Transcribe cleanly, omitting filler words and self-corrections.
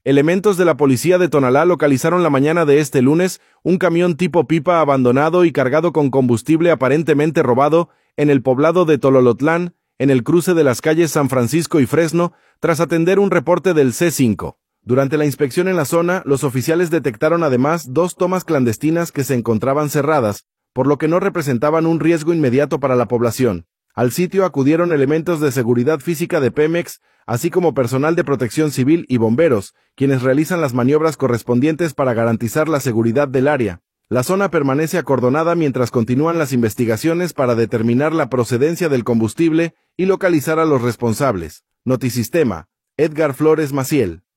Elementos de la policía de Tonalá localizaron la mañana de este lunes un camión tipo pipa abandonado y cargado con combustible aparentemente robado en el poblado de Tololotlán, en el cruce de las calles San Francisco y Fresno, tras atender un reporte del C5. Durante la inspección en la zona, los oficiales detectaron además 2 tomas clandestinas que se encontraban cerradas, por lo que no representaban un riesgo inmediato para la población. Al sitio acudieron elementos de seguridad física de Pemex, así como personal de protección civil y bomberos, quienes realizan las maniobras correspondientes para garantizar la seguridad del área. La zona permanece acordonada mientras continúan las investigaciones para determinar la procedencia del combustible y localizar a los responsables. Notisistema, Edgar Flores Maciel.